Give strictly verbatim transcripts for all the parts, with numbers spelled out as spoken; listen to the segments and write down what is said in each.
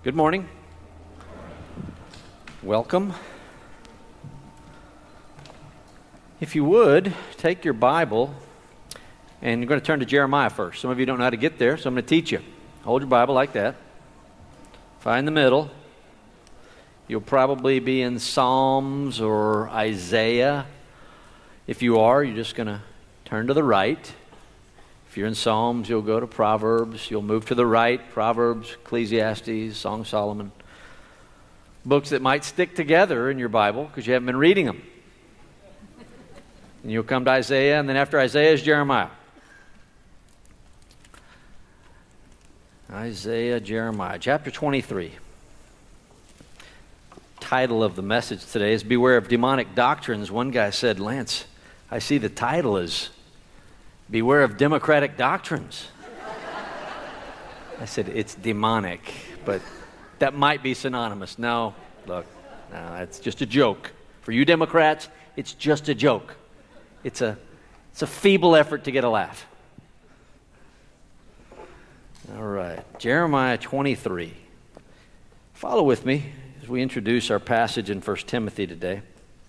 Good morning. Welcome. If you would, take your Bible, and you're going to turn to Jeremiah first. Some of you don't know how to get there, so I'm going to teach you. Hold your Bible like that. Find the middle. You'll probably be in Psalms or Isaiah. If you are, you're just going to turn to the right. If you're in Psalms, you'll go to Proverbs. You'll move to the right, Proverbs, Ecclesiastes, Song of Solomon. Books that might stick together in your Bible because you haven't been reading them. And you'll come to Isaiah, and then after Isaiah is Jeremiah. Isaiah, Jeremiah, chapter twenty-three. Title of the message today is Beware of Demonic Doctrines. One guy said, Lance, I see the title is Beware of Democratic Doctrines. I said, it's demonic, but that might be synonymous. No, look, no, it's just a joke. For you Democrats, it's just a joke. It's a, it's a feeble effort to get a laugh. All right, Jeremiah twenty-three. Follow with me as we introduce our passage in First Timothy today.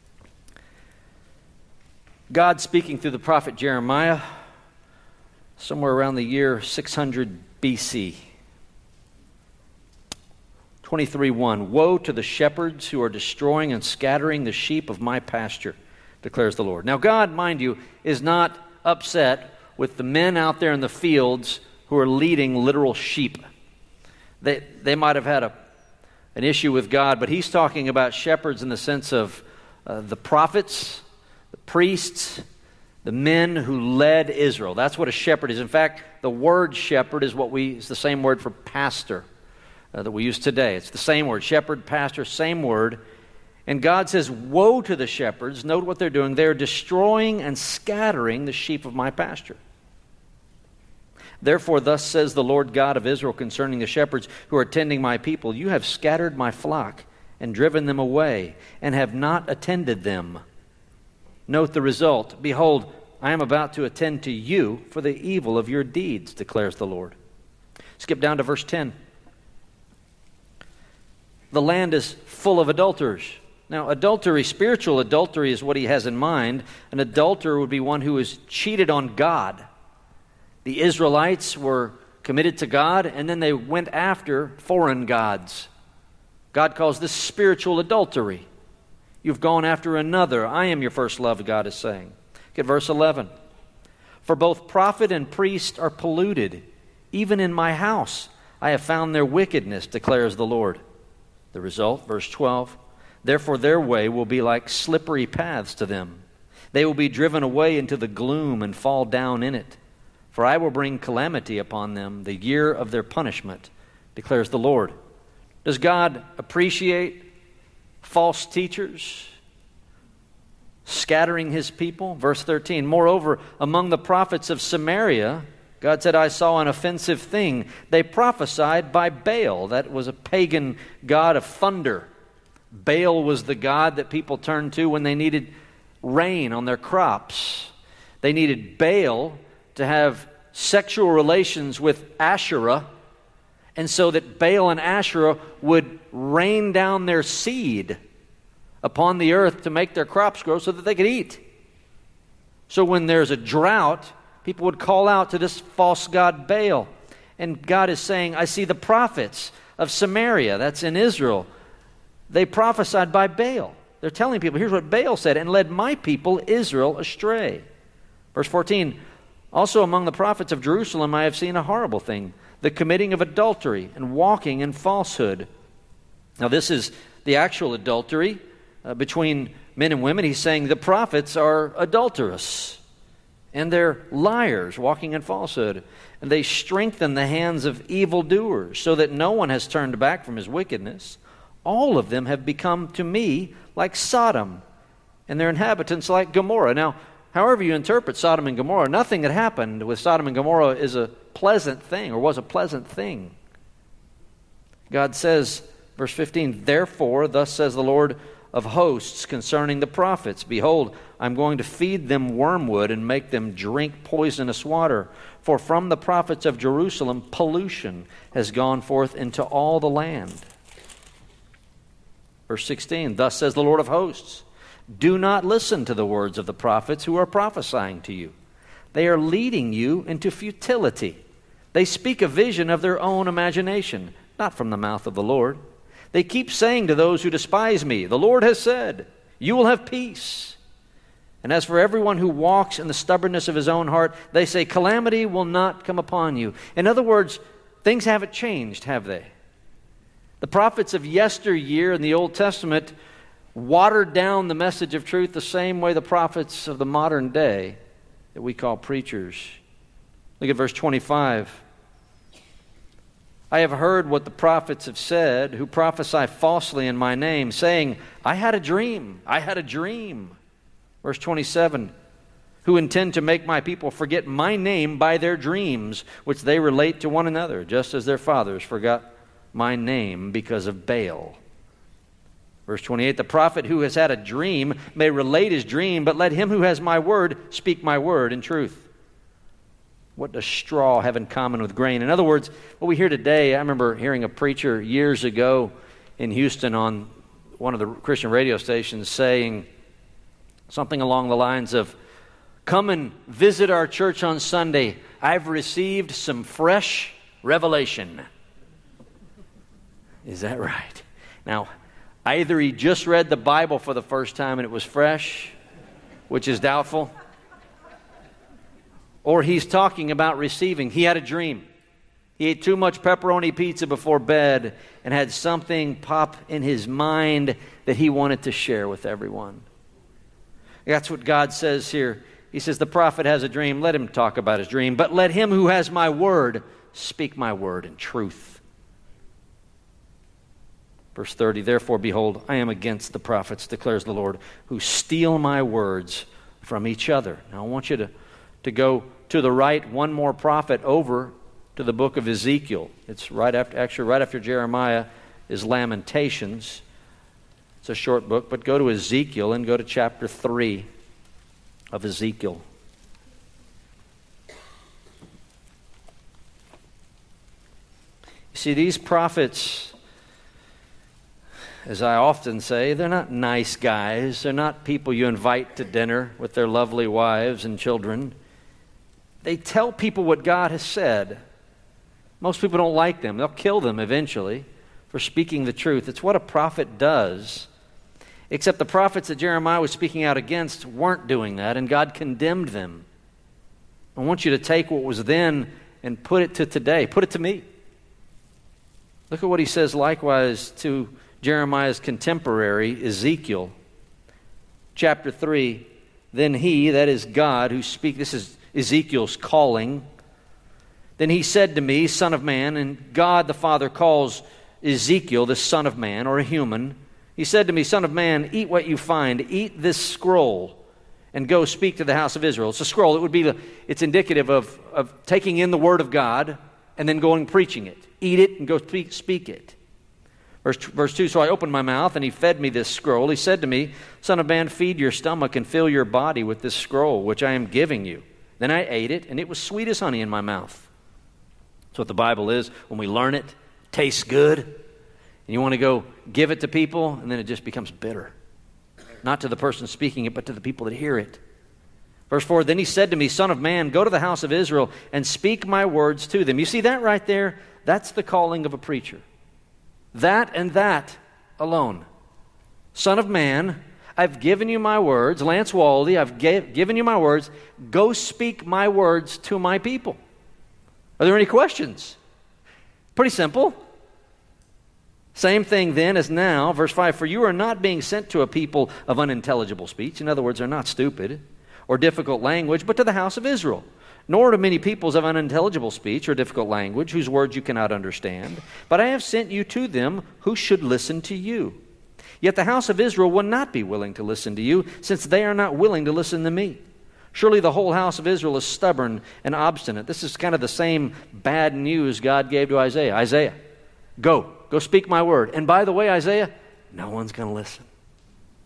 God speaking through the prophet Jeremiah somewhere around the year six hundred B C. twenty-three one. Woe to the shepherds who are destroying and scattering the sheep of my pasture, declares the Lord. Now God, mind you, is not upset with the men out there in the fields who are leading literal sheep. They, they might have had a, an issue with God, but he's talking about shepherds in the sense of uh, the prophets, the priests, the men who led Israel. That's what a shepherd is. In fact, the word shepherd is what we is the same word for pastor uh, that we use today. It's the same word, shepherd, pastor, same word. And God says, woe to the shepherds. Note what they're doing. They're destroying and scattering the sheep of my pasture. Therefore, thus says the Lord God of Israel concerning the shepherds who are tending my people, you have scattered my flock and driven them away and have not attended them. Note the result. Behold, I am about to attend to you for the evil of your deeds, declares the Lord. Skip down to verse ten. The land is full of adulterers. Now, adultery, spiritual adultery is what he has in mind. An adulterer would be one who is cheated on God. The Israelites were committed to God, and then they went after foreign gods. God calls this spiritual adultery. You've gone after another. I am your first love, God is saying. Look at verse eleven. For both prophet and priest are polluted. Even in my house I have found their wickedness, declares the Lord. The result, verse twelve. Therefore their way will be like slippery paths to them. They will be driven away into the gloom and fall down in it. For I will bring calamity upon them, the year of their punishment, declares the Lord. Does God appreciate false teachers scattering his people? Verse thirteen, moreover, among the prophets of Samaria, God said, I saw an offensive thing. They prophesied by Baal. That was a pagan god of thunder. Baal was the god that people turned to when they needed rain on their crops. They needed Baal to have sexual relations with Asherah, and so that Baal and Asherah would rain down their seed upon the earth to make their crops grow so that they could eat. So when there's a drought, people would call out to this false god Baal. And God is saying, I see the prophets of Samaria, that's in Israel. They prophesied by Baal. They're telling people, here's what Baal said, and led my people Israel astray. Verse fourteen, also among the prophets of Jerusalem I have seen a horrible thing, the committing of adultery and walking in falsehood. Now this is the actual adultery uh, between men and women. He's saying the prophets are adulterous and they're liars walking in falsehood. And they strengthen the hands of evildoers so that no one has turned back from his wickedness. All of them have become to me like Sodom and their inhabitants like Gomorrah. Now, however you interpret Sodom and Gomorrah, nothing that happened with Sodom and Gomorrah is a pleasant thing or was a pleasant thing. God says, verse fifteen, therefore, thus says the Lord of hosts concerning the prophets. Behold, I'm going to feed them wormwood and make them drink poisonous water. For from the prophets of Jerusalem pollution has gone forth into all the land. Verse sixteen, thus says the Lord of hosts, do not listen to the words of the prophets who are prophesying to you. They are leading you into futility. They speak a vision of their own imagination, not from the mouth of the Lord. They keep saying to those who despise me, the Lord has said, you will have peace. And as for everyone who walks in the stubbornness of his own heart, they say, calamity will not come upon you. In other words, things haven't changed, have they? The prophets of yesteryear in the Old Testament watered down the message of truth the same way the prophets of the modern day that we call preachers. Look at verse twenty-five. I have heard what the prophets have said, who prophesy falsely in my name, saying, I had a dream, I had a dream. Verse twenty-seven, who intend to make my people forget my name by their dreams, which they relate to one another, just as their fathers forgot my name because of Baal. Verse twenty-eight, the prophet who has had a dream may relate his dream, but let him who has my word speak my word in truth. What does straw have in common with grain? In other words, what we hear today, I remember hearing a preacher years ago in Houston on one of the Christian radio stations saying something along the lines of, come and visit our church on Sunday. I've received some fresh revelation. Is that right? Now, either he just read the Bible for the first time and it was fresh, which is doubtful, or he's talking about receiving. He had a dream. He ate too much pepperoni pizza before bed and had something pop in his mind that he wanted to share with everyone. That's what God says here. He says, the prophet has a dream. Let him talk about his dream. But let him who has my word speak my word in truth. Verse thirty, therefore, behold, I am against the prophets, declares the Lord, who steal my words from each other. Now, I want you to, to go to the right, one more prophet over to the book of Ezekiel. It's right after, actually right after Jeremiah is Lamentations. It's a short book, but go to Ezekiel and go to chapter three of Ezekiel. You see, these prophets, as I often say, they're not nice guys. They're not people you invite to dinner with their lovely wives and children. They tell people what God has said. Most people don't like them. They'll kill them eventually for speaking the truth. It's what a prophet does. Except the prophets that Jeremiah was speaking out against weren't doing that, and God condemned them. I want you to take what was then and put it to today. Put it to me. Look at what he says likewise to Jeremiah's contemporary, Ezekiel. Chapter three, then he, that is God, who speaks, this is Ezekiel's calling. Then he said to me, Son of man, and God the Father calls Ezekiel the Son of Man, or a human. He said to me, Son of man, eat what you find. Eat this scroll and go speak to the house of Israel. It's a scroll. It would be the, it's indicative of, of taking in the word of God and then going preaching it. Eat it and go speak, speak it. Verse, verse two, so I opened my mouth and he fed me this scroll. He said to me, Son of man, feed your stomach and fill your body with this scroll, which I am giving you. Then I ate it, and it was sweet as honey in my mouth. That's what the Bible is. When we learn it, it tastes good, and you want to go give it to people, and then it just becomes bitter. Not to the person speaking it, but to the people that hear it. Verse four, then he said to me, Son of man, go to the house of Israel and speak my words to them. You see that right there? That's the calling of a preacher. That and that alone. Son of man, I've given you my words. Lance Waldy, I've gave, given you my words. Go speak my words to my people. Are there any questions? Pretty simple. Same thing then as now. Verse five, for you are not being sent to a people of unintelligible speech. In other words, they're not stupid or difficult language, but to the house of Israel. Nor to many peoples of unintelligible speech or difficult language, whose words you cannot understand. But I have sent you to them who should listen to you. Yet the house of Israel will not be willing to listen to you, since they are not willing to listen to me. Surely the whole house of Israel is stubborn and obstinate. This is kind of the same bad news God gave to Isaiah. Isaiah, go, go speak my word. And by the way, Isaiah, no one's going to listen.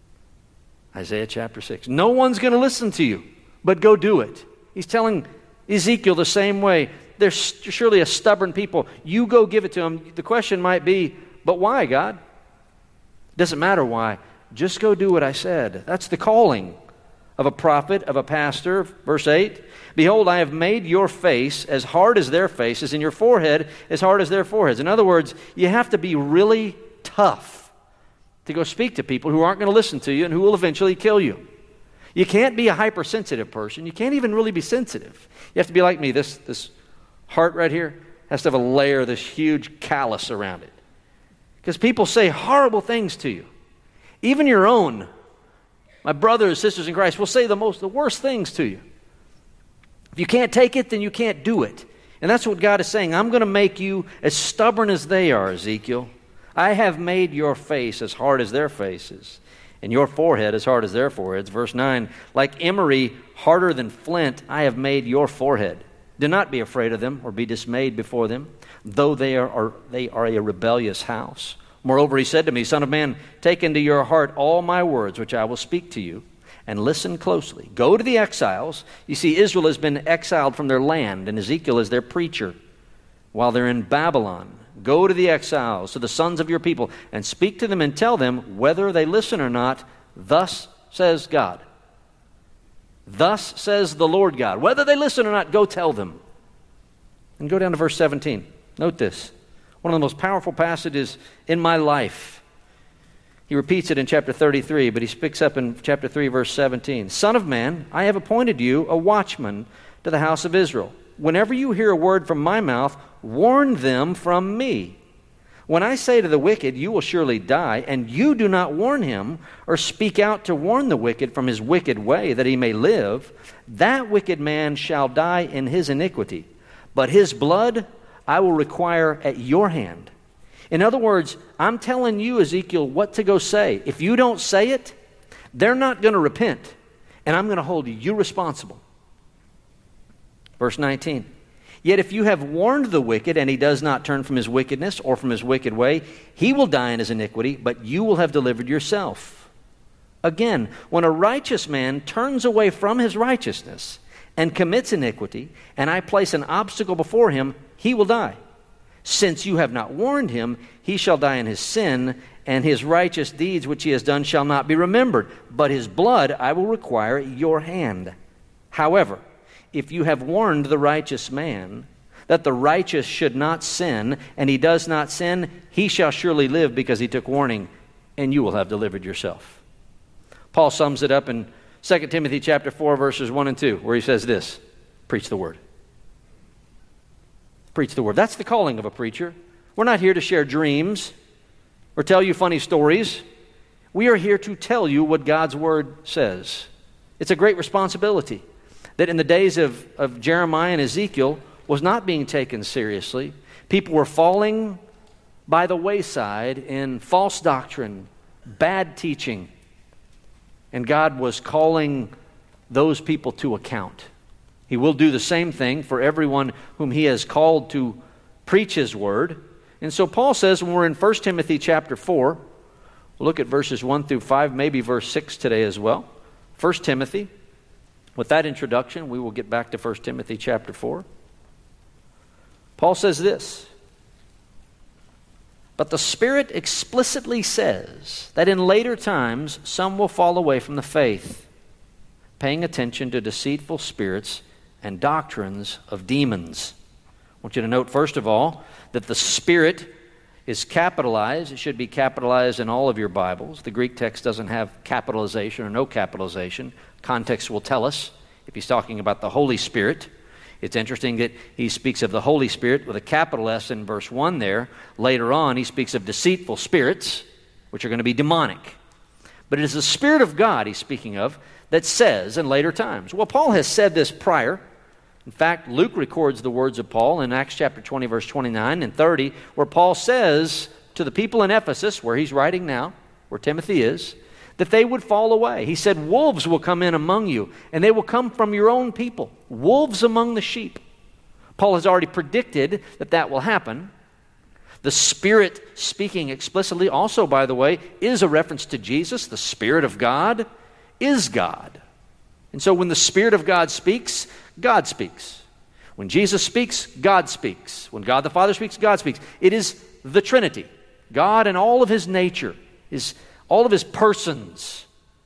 Isaiah chapter six. No one's going to listen to you, but go do it. He's telling Ezekiel the same way. They're surely a stubborn people. You go give it to them. The question might be, but why, God? Doesn't matter why. Just go do what I said. That's the calling of a prophet, of a pastor. Verse eight, behold, I have made your face as hard as their faces, and your forehead as hard as their foreheads. In other words, you have to be really tough to go speak to people who aren't going to listen to you and who will eventually kill you. You can't be a hypersensitive person. You can't even really be sensitive. You have to be like me. This, this heart right here has to have a layer, this huge callus around it. Because people say horrible things to you. Even your own, my brothers, sisters in Christ, will say the most, the worst things to you. If you can't take it, then you can't do it. And that's what God is saying. I'm going to make you as stubborn as they are, Ezekiel. I have made your face as hard as their faces, and your forehead as hard as their foreheads. Verse nine, like emery, harder than flint, I have made your forehead. Do not be afraid of them or be dismayed before them, though they are, are, they are a rebellious house. Moreover, he said to me, Son of man, take into your heart all my words which I will speak to you, and listen closely. Go to the exiles. You see, Israel has been exiled from their land, and Ezekiel is their preacher while they're in Babylon. Go to the exiles, to the sons of your people, and speak to them and tell them whether they listen or not. Thus says God. Thus says the Lord God. Whether they listen or not, go tell them. And go down to verse seventeen. Note this. One of the most powerful passages in my life. He repeats it in chapter thirty-three, but he speaks up in chapter three, verse seventeen. Son of man, I have appointed you a watchman to the house of Israel. Whenever you hear a word from my mouth, warn them from me. When I say to the wicked, you will surely die, and you do not warn him or speak out to warn the wicked from his wicked way, that he may live, that wicked man shall die in his iniquity. But his blood I will require at your hand. In other words, I'm telling you, Ezekiel, what to go say. If you don't say it, they're not going to repent, and I'm going to hold you responsible. Verse nineteen, yet if you have warned the wicked, and he does not turn from his wickedness or from his wicked way, he will die in his iniquity, but you will have delivered yourself. Again, when a righteous man turns away from his righteousness and commits iniquity, and I place an obstacle before him, he will die. Since you have not warned him, he shall die in his sin, and his righteous deeds which he has done shall not be remembered. But his blood I will require at your hand. However, if you have warned the righteous man that the righteous should not sin, and he does not sin, he shall surely live because he took warning, and you will have delivered yourself. Paul sums it up in Second Timothy chapter four, verses one and two, where he says this, preach the word. Preach the word. That's the calling of a preacher. We're not here to share dreams or tell you funny stories. We are here to tell you what God's word says. It's a great responsibility that in the days of, of Jeremiah and Ezekiel was not being taken seriously. People were falling by the wayside in false doctrine, bad teaching, and God was calling those people to account. He will do the same thing for everyone whom he has called to preach his word. And so Paul says when we're in First Timothy chapter four, we'll look at verses one through five, maybe verse six today as well. First Timothy. With that introduction, we will get back to First Timothy chapter four. Paul says this, but the Spirit explicitly says that in later times some will fall away from the faith, paying attention to deceitful spirits and doctrines of demons. I want you to note, first of all, that the Spirit is capitalized. It should be capitalized in all of your Bibles. The Greek text doesn't have capitalization or no capitalization. Context will tell us if he's talking about the Holy Spirit. It's interesting that he speaks of the Holy Spirit with a capital S in verse one there. Later on, he speaks of deceitful spirits, which are going to be demonic. But it is the Spirit of God he's speaking of that says in later times. Well, Paul has said this prior. In fact, Luke records the words of Paul in Acts chapter twenty, verse twenty-nine and thirty, where Paul says to the people in Ephesus, where he's writing now, where Timothy is, that they would fall away. He said, wolves will come in among you, and they will come from your own people, wolves among the sheep. Paul has already predicted that that will happen. The Spirit speaking explicitly also, by the way, is a reference to Jesus, the Spirit of God. is God. And so when the Spirit of God speaks, God speaks. When Jesus speaks, God speaks. When God the Father speaks, God speaks. It is the Trinity. God and all of His nature, His, all of His persons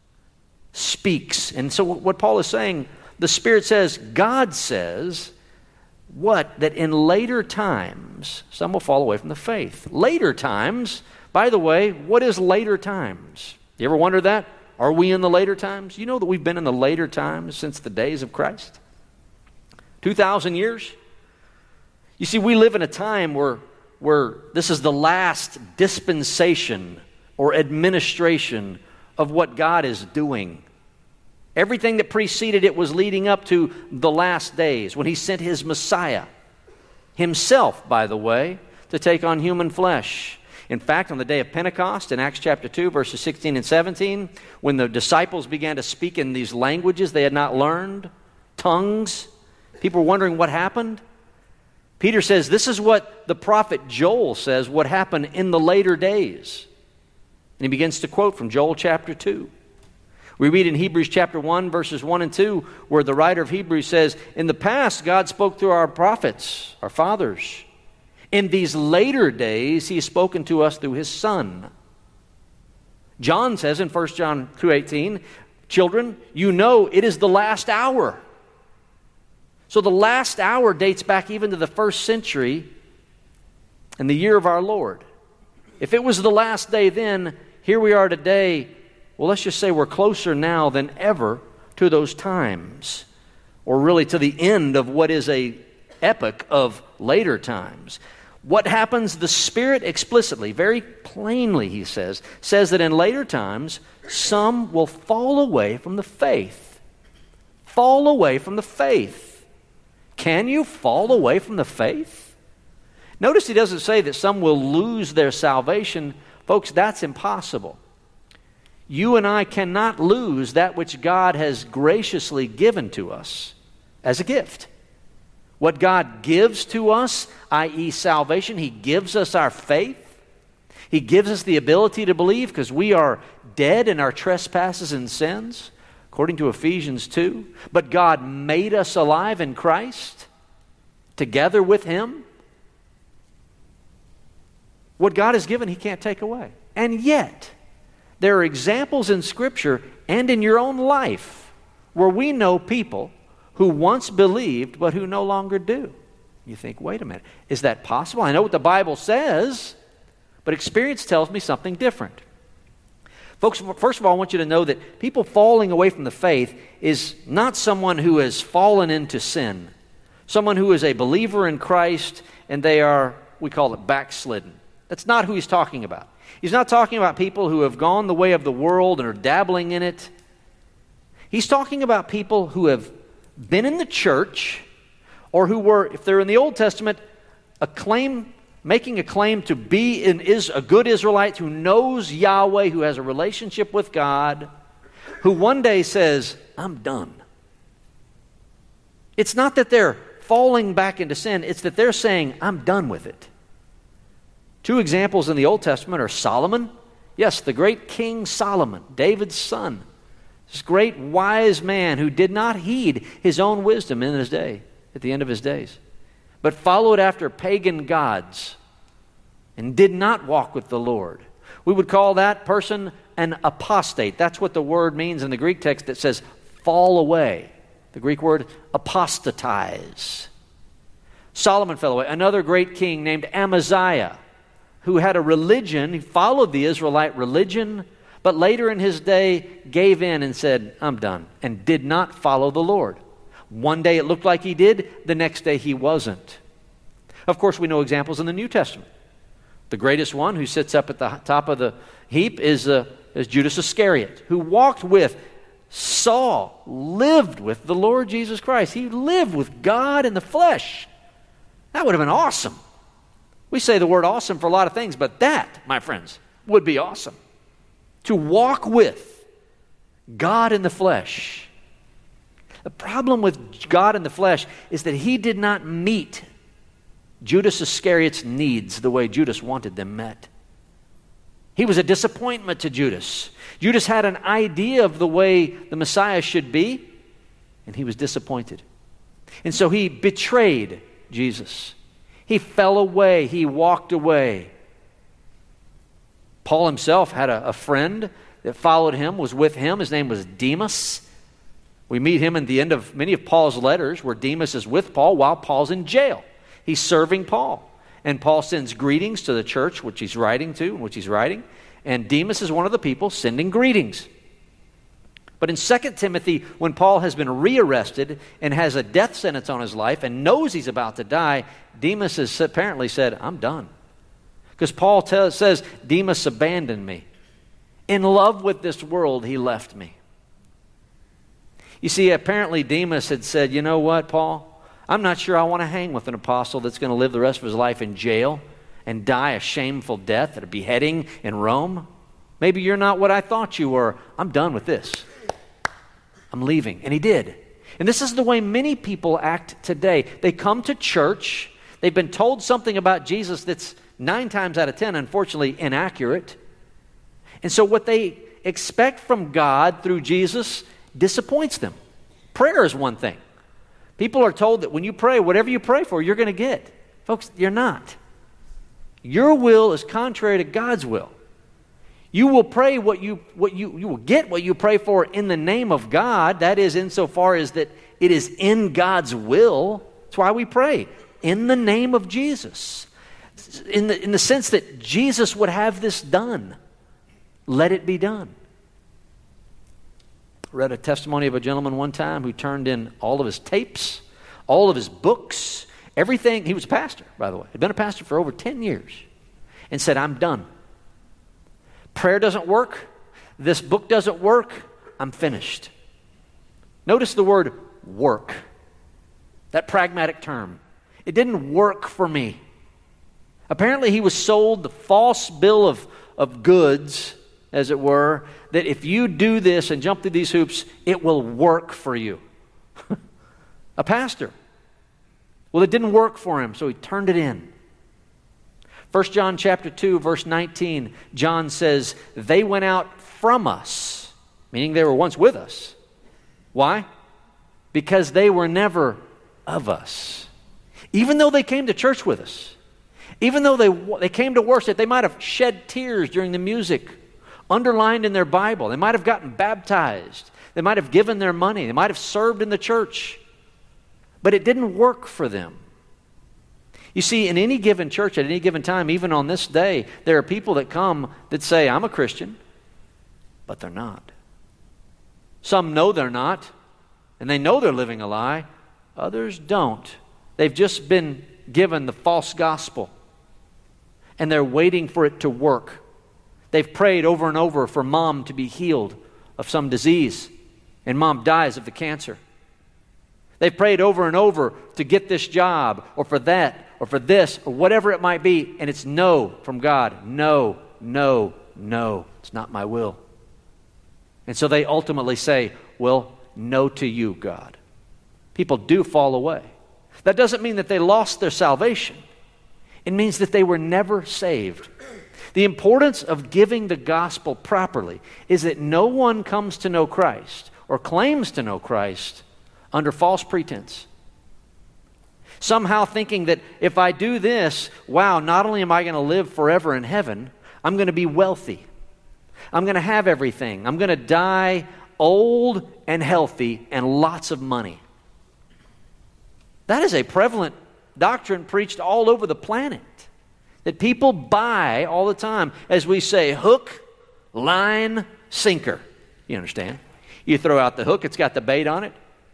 speaks. And so what Paul is saying, the Spirit says, God says, what? That in later times, some will fall away from the faith. Later times, by the way, what is later times? You ever wonder that? Are we in the later times? You know that we've been in the later times since the days of Christ? two thousand years? You see, we live in a time where, where this is the last dispensation or administration of what God is doing. Everything that preceded it was leading up to the last days when He sent His Messiah, Himself, by the way, to take on human flesh. In fact, on the day of Pentecost, in Acts chapter two, verses sixteen and seventeen, when the disciples began to speak in these languages they had not learned, tongues, people were wondering what happened. Peter says, this is what the prophet Joel says would happen in the later days. And he begins to quote from Joel chapter two. We read in Hebrews chapter one, verses one and two, where the writer of Hebrews says, in the past, God spoke through our prophets, our fathers. In these later days, He has spoken to us through His Son. John says in First John two eighteen, children, you know it is the last hour. So the last hour dates back even to the first century and the year of our Lord. If it was the last day then, here we are today. Well, let's just say we're closer now than ever to those times, or really to the end of what is a epoch of later times. What happens? The Spirit explicitly, very plainly, He says, says that in later times, some will fall away from the faith. Fall away from the faith. Can you fall away from the faith? Notice He doesn't say that some will lose their salvation. Folks, that's impossible. You and I cannot lose that which God has graciously given to us as a gift. What God gives to us, that is salvation, He gives us our faith. He gives us the ability to believe because we are dead in our trespasses and sins, according to Ephesians two. But God made us alive in Christ, together with Him. What God has given, He can't take away. And yet, there are examples in Scripture and in your own life where we know people who once believed but who no longer do. You think, wait a minute, is that possible? I know what the Bible says, but experience tells me something different. Folks, first of all, I want you to know that people falling away from the faith is not someone who has fallen into sin. Someone who is a believer in Christ and they are, we call it backslidden. That's not who He's talking about. He's not talking about people who have gone the way of the world and are dabbling in it. He's talking about people who have been in the church, or who were, if they're in the Old Testament, a claim, making a claim to be an, is a good Israelite who knows Yahweh, who has a relationship with God, who one day says, I'm done. It's not that they're falling back into sin, it's that they're saying, I'm done with it. Two examples in the Old Testament are Solomon. Yes, the great King Solomon, David's son. This great wise man who did not heed his own wisdom in his day, at the end of his days, but followed after pagan gods and did not walk with the Lord. We would call that person an apostate. That's what the word means in the Greek text that says fall away. The Greek word apostatize. Solomon fell away. Another great king named Amaziah, who had a religion, he followed the Israelite religion, but later in his day gave in and said, I'm done, and did not follow the Lord. One day it looked like he did, the next day he wasn't. Of course, we know examples in the New Testament. The greatest one who sits up at the top of the heap is, uh, is Judas Iscariot, who walked with, saw, lived with the Lord Jesus Christ. He lived with God in the flesh. That would have been awesome. We say the word awesome for a lot of things, but that, my friends, would be awesome. To walk with God in the flesh. The problem with God in the flesh is that He did not meet Judas Iscariot's needs the way Judas wanted them met. He was a disappointment to Judas. Judas had an idea of the way the Messiah should be, and he was disappointed. And so he betrayed Jesus. He fell away. He walked away. Paul himself had a, a friend that followed him, was with him. His name was Demas. We meet him at the end of many of Paul's letters where Demas is with Paul while Paul's in jail. He's serving Paul. And Paul sends greetings to the church which he's writing to, which he's writing. And Demas is one of the people sending greetings. But in Second Timothy, when Paul has been rearrested and has a death sentence on his life and knows he's about to die, Demas has apparently said, I'm done. Because Paul t- says, Demas abandoned me. In love with this world, he left me. You see, apparently Demas had said, you know what, Paul? I'm not sure I want to hang with an apostle that's going to live the rest of his life in jail and die a shameful death at a beheading in Rome. Maybe you're not what I thought you were. I'm done with this. I'm leaving. And he did. And this is the way many people act today. They come to church. They've been told something about Jesus that's nine times out of ten, unfortunately, inaccurate. And so what they expect from God through Jesus disappoints them. Prayer is one thing. People are told that when you pray, whatever you pray for, you're going to get. Folks, you're not. Your will is contrary to God's will. You will pray what you what you you will get what you pray for in the name of God. That is, insofar as that it is in God's will. That's why we pray in the name of Jesus. In the in the sense that Jesus would have this done. Let it be done. I read a testimony of a gentleman one time who turned in all of his tapes, all of his books, everything. He was a pastor, by the way. He'd been a pastor for over ten years. And said, I'm done. Prayer doesn't work. This book doesn't work. I'm finished. Notice the word work. That pragmatic term. It didn't work for me. Apparently he was sold the false bill of, of goods, as it were, that if you do this and jump through these hoops, it will work for you. A pastor. Well, it didn't work for him, so he turned it in. First John chapter two, verse nineteen, John says, they went out from us, meaning they were once with us. Why? Because they were never of us. Even though they came to church with us, even though they, they came to worship, they might have shed tears during the music, underlined in their Bible. They might have gotten baptized. They might have given their money. They might have served in the church. But it didn't work for them. You see, in any given church, at any given time, even on this day, there are people that come that say, I'm a Christian, but they're not. Some know they're not, and they know they're living a lie. Others don't. They've just been given the false gospel, and they're waiting for it to work. They've prayed over and over for mom to be healed of some disease, and mom dies of the cancer. They've prayed over and over to get this job, or for that, or for this, or whatever it might be, and it's no from God. No, no, no. It's not my will. And so they ultimately say, well, no to you, God. People do fall away. That doesn't mean that they lost their salvation. It means that they were never saved. The importance of giving the gospel properly is that no one comes to know Christ or claims to know Christ under false pretense. Somehow thinking that if I do this, wow, not only am I going to live forever in heaven, I'm going to be wealthy. I'm going to have everything. I'm going to die old and healthy and lots of money. That is a prevalent doctrine preached all over the planet. That people buy all the time. As we say, hook, line, sinker. You understand? You throw out the hook, it's got the bait on it.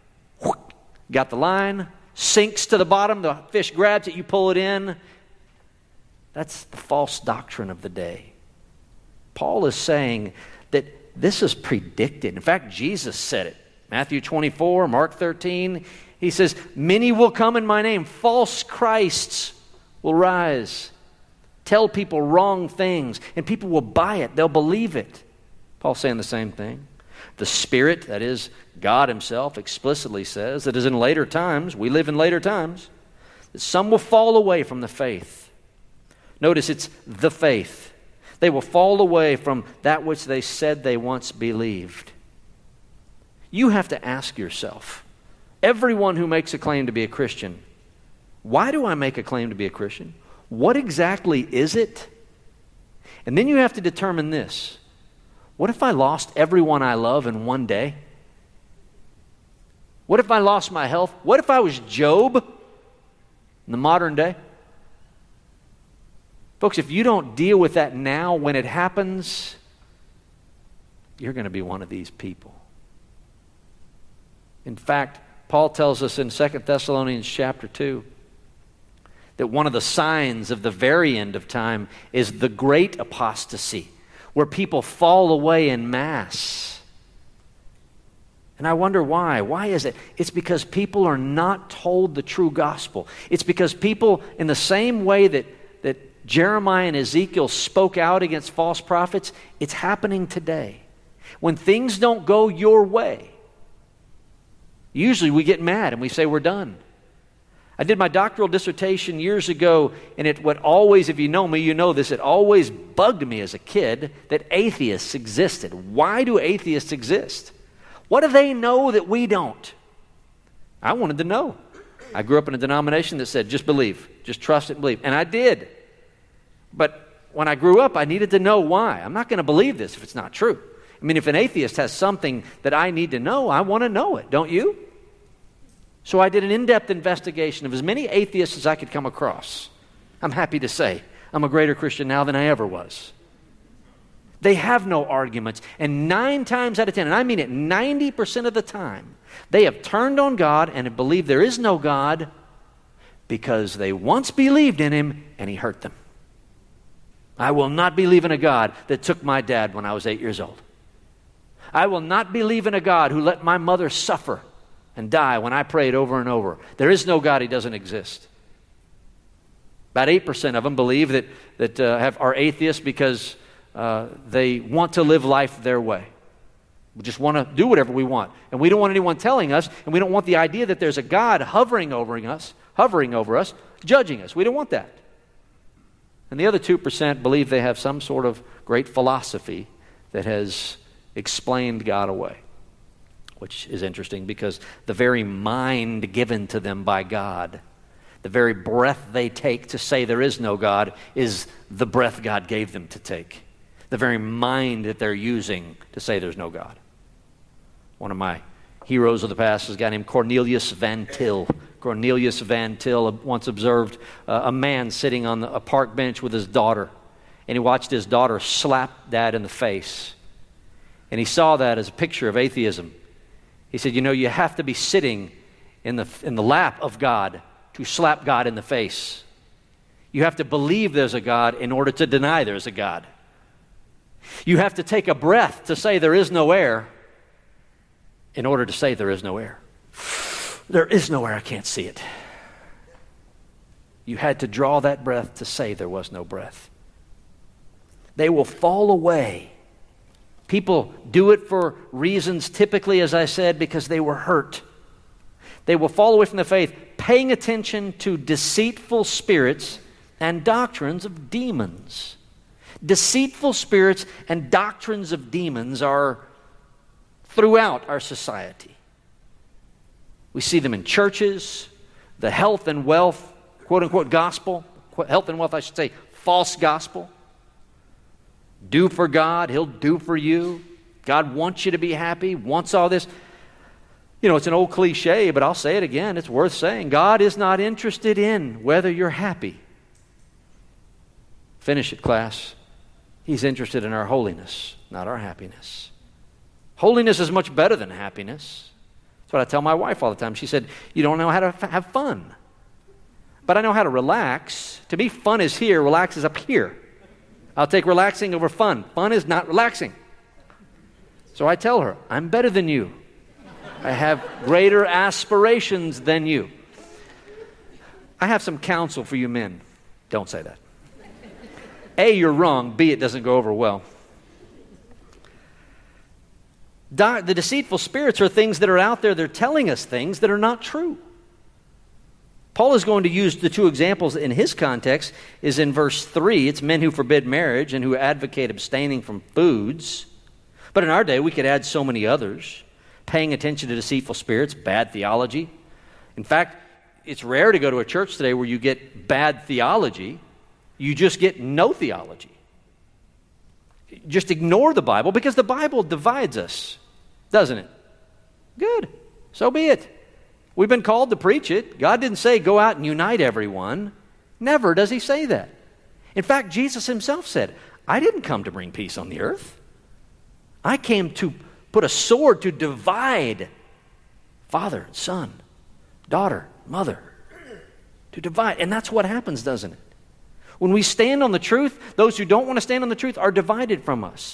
Got the line, sinks to the bottom, the fish grabs it, you pull it in. That's the false doctrine of the day. Paul is saying that this is predicted. In fact, Jesus said it. Matthew twenty-four, Mark thirteen. He says, many will come in my name. False Christs will rise. Tell people wrong things. And people will buy it. They'll believe it. Paul's saying the same thing. The Spirit, that is, God himself, explicitly says that as in later times, we live in later times, that some will fall away from the faith. Notice it's the faith. They will fall away from that which they said they once believed. You have to ask yourself, everyone who makes a claim to be a Christian, why do I make a claim to be a Christian? What exactly is it? And then you have to determine this. What if I lost everyone I love in one day? What if I lost my health? What if I was Job in the modern day? Folks, if you don't deal with that now when it happens, you're going to be one of these people. In fact, Paul tells us in Second Thessalonians chapter two that one of the signs of the very end of time is the great apostasy, where people fall away in mass. And I wonder why. Why is it? It's because people are not told the true gospel. It's because people, in the same way that, that Jeremiah and Ezekiel spoke out against false prophets, it's happening today. When things don't go your way, usually we get mad and we say we're done. I did my doctoral dissertation years ago, and it what always, if you know me, you know this, it always bugged me as a kid that atheists existed. Why do atheists exist? What do they know that we don't? I wanted to know. I grew up in a denomination that said, just believe, just trust and believe. And I did. But when I grew up, I needed to know why. I'm not going to believe this if it's not true. I mean, if an atheist has something that I need to know, I want to know it, don't you? So I did an in-depth investigation of as many atheists as I could come across. I'm happy to say I'm a greater Christian now than I ever was. They have no arguments. And nine times out of ten, and I mean it ninety percent of the time, they have turned on God and have believed there is no God because they once believed in Him and He hurt them. I will not believe in a God that took my dad when I was eight years old. I will not believe in a God who let my mother suffer and die when I prayed over and over. There is no God. He doesn't exist. About eight percent of them believe that, that uh, have, are atheists because uh, they want to live life their way. We just want to do whatever we want. And we don't want anyone telling us, and we don't want the idea that there's a God hovering over us, hovering over us, judging us. We don't want that. And the other two percent believe they have some sort of great philosophy that has explained God away, which is interesting because the very mind given to them by God, the very breath they take to say there is no God, is the breath God gave them to take. The very mind that they're using to say there's no God. One of my heroes of the past is a guy named Cornelius Van Til. Cornelius Van Til once observed uh, a man sitting on the, a park bench with his daughter, and he watched his daughter slap dad in the face. And he saw that as a picture of atheism. He said, you know, you have to be sitting in the, in the lap of God to slap God in the face. You have to believe there's a God in order to deny there's a God. You have to take a breath to say there is no air in order to say there is no air. There is no air, I can't see it. You had to draw that breath to say there was no breath. They will fall away. People do it for reasons, typically, as I said, because they were hurt. They will fall away from the faith, paying attention to deceitful spirits and doctrines of demons. Deceitful spirits and doctrines of demons are throughout our society. We see them in churches, the health and wealth, quote-unquote gospel, health and wealth, I should say, false gospel. Do for God, He'll do for you. God wants you to be happy, wants all this. You know, it's an old cliche, but I'll say it again. It's worth saying. God is not interested in whether you're happy. Finish it, class. He's interested in our holiness, not our happiness. Holiness is much better than happiness. That's what I tell my wife all the time. She said, you don't know how to f- have fun. But I know how to relax. To me, fun is here, relax is up here. I'll take relaxing over fun. Fun is not relaxing. So I tell her, I'm better than you. I have greater aspirations than you. I have some counsel for you men. Don't say that. A, you're wrong. B, it doesn't go over well. The deceitful spirits are things that are out there. They're telling us things that are not true. Paul is going to use the two examples in his context is in verse three. It's men who forbid marriage and who advocate abstaining from foods. But in our day, we could add so many others. Paying attention to deceitful spirits, bad theology. In fact, it's rare to go to a church today where you get bad theology. You just get no theology. Just ignore the Bible because the Bible divides us, doesn't it? Good. So be it. We've been called to preach it. God didn't say go out and unite everyone. Never does he say that. In fact, Jesus himself said, I didn't come to bring peace on the earth. I came to put a sword to divide father, son, daughter, mother, to divide. And that's what happens, doesn't it? When we stand on the truth, those who don't want to stand on the truth are divided from us.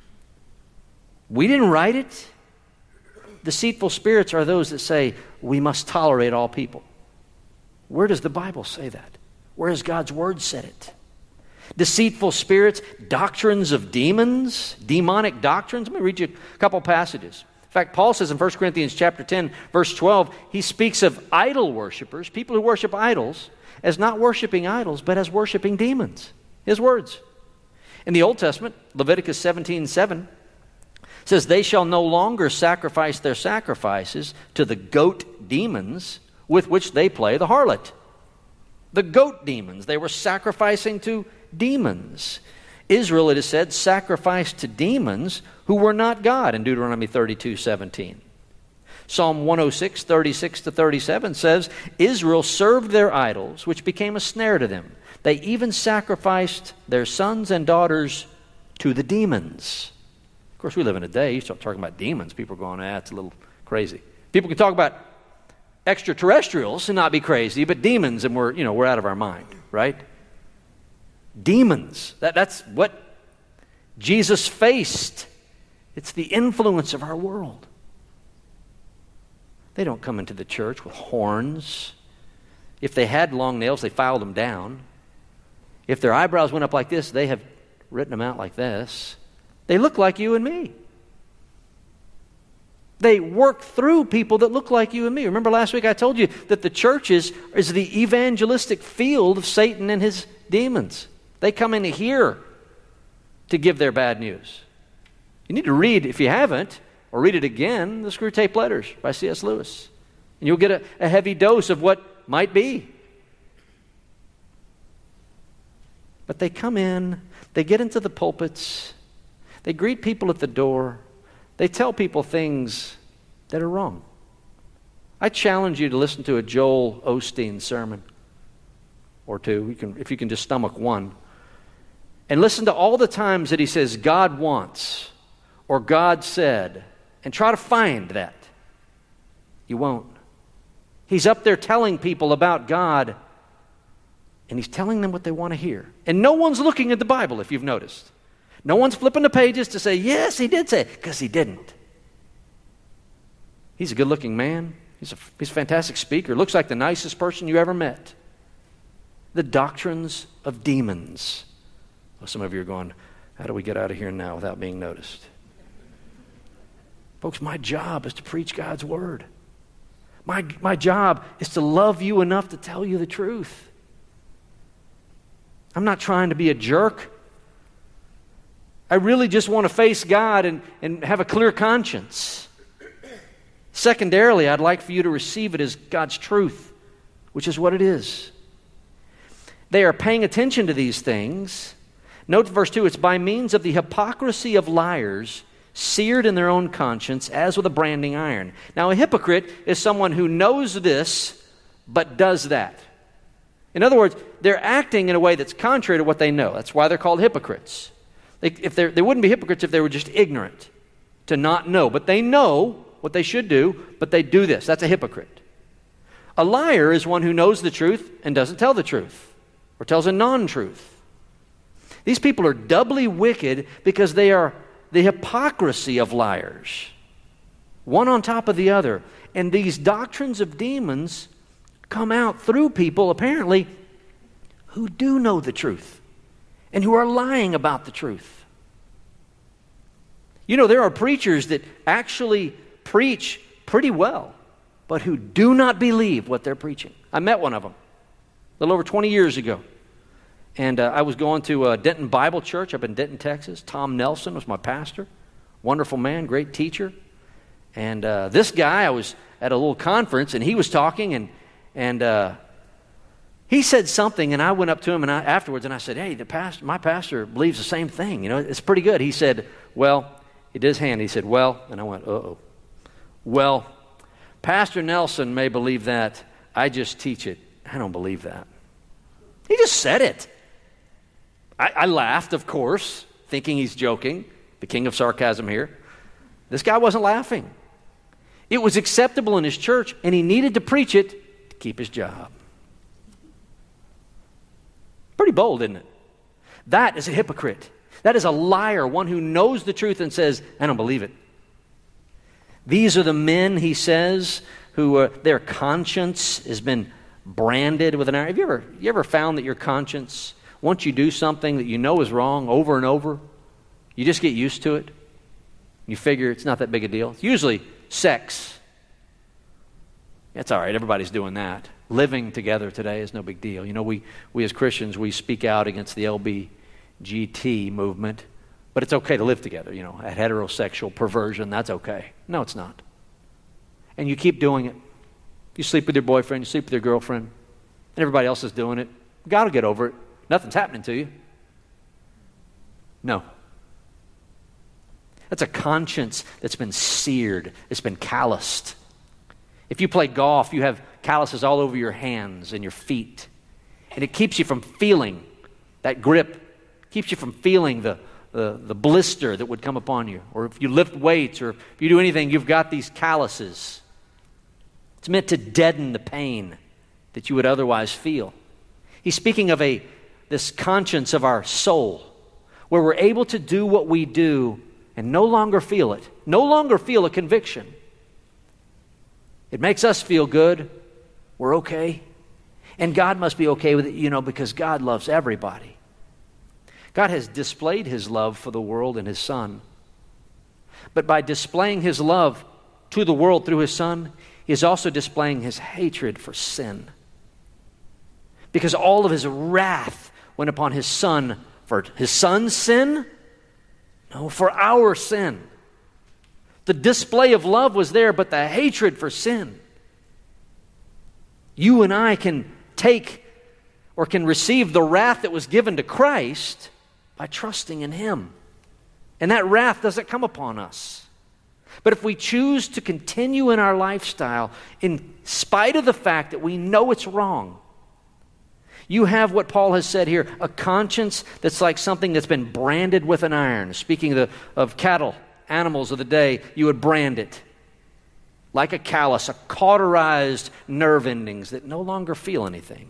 We didn't write it. Deceitful spirits are those that say we must tolerate all people. Where does the Bible say that? Where has God's Word said it? Deceitful spirits, doctrines of demons, demonic doctrines. Let me read you a couple passages. In fact, Paul says in First Corinthians chapter ten, verse twelve, he speaks of idol worshipers, people who worship idols, as not worshiping idols, but as worshiping demons. His words. In the Old Testament, Leviticus seventeen seven says, they shall no longer sacrifice their sacrifices to the goat demons with which they play the harlot. The goat demons, they were sacrificing to demons. Israel, it is said, sacrificed to demons who were not God in Deuteronomy thirty-two seventeen. Psalm one oh six, thirty-six to thirty-seven says, Israel served their idols, which became a snare to them. They even sacrificed their sons and daughters to the demons. Of course, we live in a day, you start talking about demons, people are going, ah, it's a little crazy. People can talk about extraterrestrials and not be crazy, but demons, and we're, you know, we're out of our mind, right? Demons. That, that's what Jesus faced. It's the influence of our world. They don't come into the church with horns. If they had long nails, they filed them down. If their eyebrows went up like this, they have written them out like this. They look like you and me. They work through people that look like you and me. Remember last week I told you that the church is, is the evangelistic field of Satan and his demons. They come in here to give their bad news. You need to read, if you haven't, or read it again, the Screwtape Letters by C S Lewis. And you'll get a, a heavy dose of what might be. But they come in, they get into the pulpits, they greet people at the door, they tell people things that are wrong. I challenge you to listen to a Joel Osteen sermon or two, you can, if you can just stomach one, and listen to all the times that he says God wants or God said, and try to find that. You won't. He's up there telling people about God, and he's telling them what they want to hear. And no one's looking at the Bible, if you've noticed. No one's flipping the pages to say, yes, he did say it, because he didn't. He's a good-looking man. He's a, he's a fantastic speaker. Looks like the nicest person you ever met. The doctrines of demons. Well, some of you are going, how do we get out of here now without being noticed? Folks, my job is to preach God's word. My, my job is to love you enough to tell you the truth. I'm not trying to be a jerk. I really just want to face God and, and have a clear conscience. Secondarily, I'd like for you to receive it as God's truth, which is what it is. They are paying attention to these things. Note verse two, it's by means of the hypocrisy of liars seared in their own conscience as with a branding iron. Now, a hypocrite is someone who knows this but does that. In other words, they're acting in a way that's contrary to what they know. That's why they're called hypocrites. They, if they're, they wouldn't be hypocrites if they were just ignorant, to not know. But they know what they should do, but they do this. That's a hypocrite. A liar is one who knows the truth and doesn't tell the truth, or tells a non-truth. These people are doubly wicked because they are the hypocrisy of liars, one on top of the other. And these doctrines of demons come out through people, apparently, who do know the truth and who are lying about the truth. You know, there are preachers that actually preach pretty well, but who do not believe what they're preaching. I met one of them a little over twenty years ago. And uh, I was going to uh, Denton Bible Church up in Denton, Texas. Tom Nelson was my pastor. Wonderful man, great teacher. And uh, this guy, I was at a little conference, and he was talking, and and uh, he said something, and I went up to him and I, afterwards, and I said, hey, the pastor, my pastor believes the same thing. You know, it's pretty good. He said, well, he did his hand. He said, well, and I went, uh-oh. Well, Pastor Nelson may believe that. I just teach it. I don't believe that. He just said it. I, I laughed, of course, thinking he's joking. The king of sarcasm here. This guy wasn't laughing. It was acceptable in his church, and he needed to preach it to keep his job. Pretty bold, isn't it? That is a hypocrite. That is a liar, one who knows the truth and says, I don't believe it. These are the men, he says, who uh, their conscience has been branded with an iron. Have you ever, you ever found that your conscience, once you do something that you know is wrong over and over, you just get used to it? You figure it's not that big a deal. It's usually sex. That's all right. Everybody's doing that. Living together today is no big deal. You know, we, we as Christians, we speak out against the L B G T movement, but it's okay to live together. You know, at heterosexual perversion, that's okay. No, it's not. And you keep doing it. You sleep with your boyfriend, you sleep with your girlfriend, and everybody else is doing it. God will get over it. Nothing's happening to you. No. That's a conscience that's been seared. It's been calloused. If you play golf, you have calluses all over your hands and your feet. And it keeps you from feeling that grip. Keeps you from feeling the, the, the blister that would come upon you. Or if you lift weights or if you do anything, you've got these calluses. It's meant to deaden the pain that you would otherwise feel. He's speaking of a this conscience of our soul, where we're able to do what we do and no longer feel it, no longer feel a conviction. It makes us feel good. We're okay. And God must be okay with it, you know, because God loves everybody. God has displayed his love for the world in his Son. But by displaying his love to the world through his Son, he is also displaying his hatred for sin. Because all of his wrath went upon his Son for his Son's sin? No, for our sin. The display of love was there, but the hatred for sin. You and I can take or can receive the wrath that was given to Christ by trusting in him. And that wrath doesn't come upon us. But if we choose to continue in our lifestyle in spite of the fact that we know it's wrong, you have what Paul has said here, a conscience that's like something that's been branded with an iron. Speaking of, the, of cattle, animals of the day, you would brand it like a callus, a cauterized nerve endings that no longer feel anything.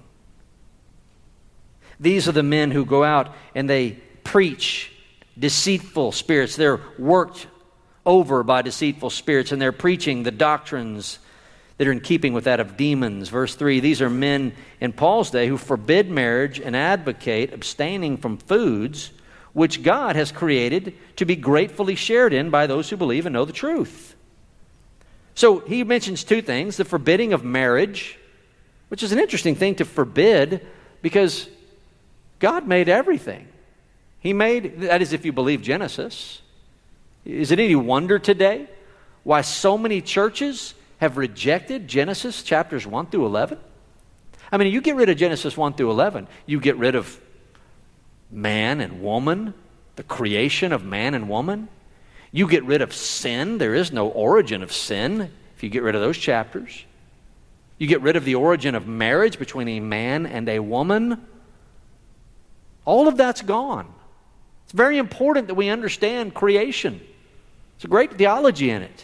These are the men who go out and they preach deceitful spirits. They're worked over by deceitful spirits, and they're preaching the doctrines that are in keeping with that of demons. Verse three, these are men in Paul's day who forbid marriage and advocate abstaining from foods which God has created to be gratefully shared in by those who believe and know the truth. So he mentions two things, the forbidding of marriage, which is an interesting thing to forbid because God made everything. He made, that is if you believe Genesis. Is it any wonder today why so many churches have rejected Genesis chapters one through eleven? I mean, you get rid of Genesis one through eleven, you get rid of man and woman, the creation of man and woman. You get rid of sin. There is no origin of sin if you get rid of those chapters. You get rid of the origin of marriage between a man and a woman. All of that's gone. It's very important that we understand creation. There's a great theology in it.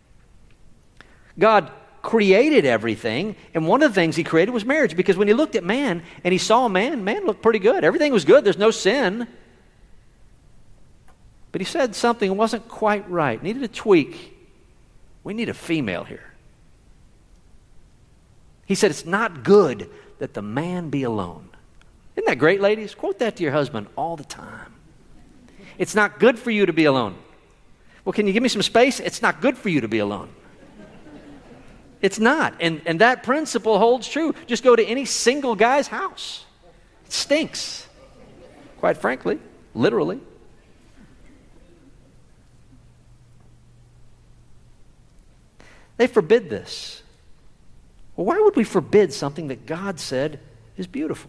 God created everything, and one of the things he created was marriage, because when he looked at man and he saw man, man looked pretty good. Everything was good. There's no sin. But he said something wasn't quite right. Needed a tweak. We need a female here. He said, it's not good that the man be alone. Isn't that great, ladies? Quote that to your husband all the time. It's not good for you to be alone. Well, can you give me some space? It's not good for you to be alone. It's not. And, and that principle holds true. Just go to any single guy's house. It stinks. Quite frankly, literally. They forbid this. Well, why would we forbid something that God said is beautiful?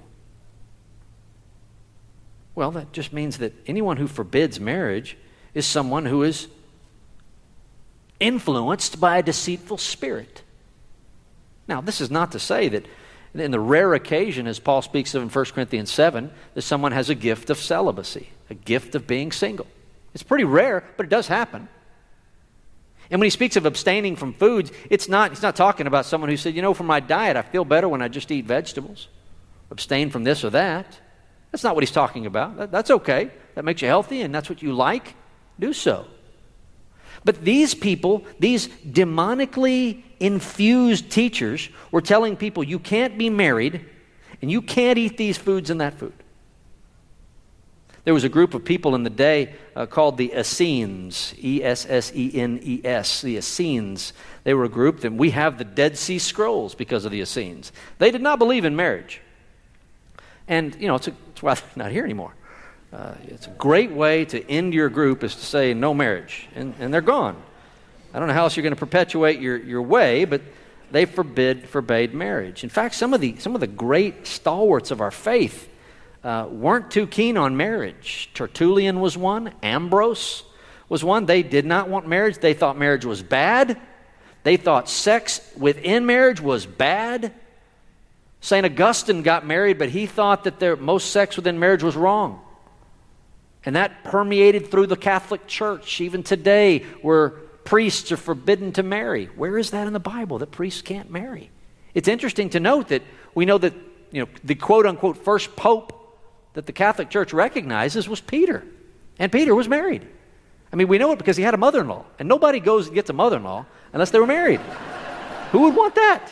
Well, that just means that anyone who forbids marriage is someone who is influenced by a deceitful spirit. Now, this is not to say that in the rare occasion, as Paul speaks of in First Corinthians seven, that someone has a gift of celibacy, a gift of being single. It's pretty rare, but it does happen. And when he speaks of abstaining from foods, it's not, he's not talking about someone who said, you know, for my diet, I feel better when I just eat vegetables. Abstain from this or that. That's not what he's talking about. That, that's okay. That makes you healthy and that's what you like. Do so. But these people, these demonically infused teachers were telling people you can't be married and you can't eat these foods and that food. There was a group of people in the day uh, called the Essenes, E S S E N E S, the Essenes. They were a group that we have the Dead Sea Scrolls because of the Essenes. They did not believe in marriage. And, you know, it's, a, it's why they're not here anymore. Uh, it's a great way to end your group is to say no marriage, and, and they're gone. I don't know how else you're going to perpetuate your, your way, but they forbid forbade marriage. In fact, some of the some of the great stalwarts of our faith uh, weren't too keen on marriage. Tertullian was one. Ambrose was one. They did not want marriage. They thought marriage was bad. They thought sex within marriage was bad. Saint Augustine got married, but he thought that there, most sex within marriage was wrong. And that permeated through the Catholic Church. Even today, where priests are forbidden to marry. Where is that in the Bible, that priests can't marry? It's interesting to note that we know that, you know, the quote-unquote first pope that the Catholic Church recognizes was Peter. And Peter was married. I mean, we know it because he had a mother-in-law. And nobody goes and gets a mother-in-law unless they were married. Who would want that?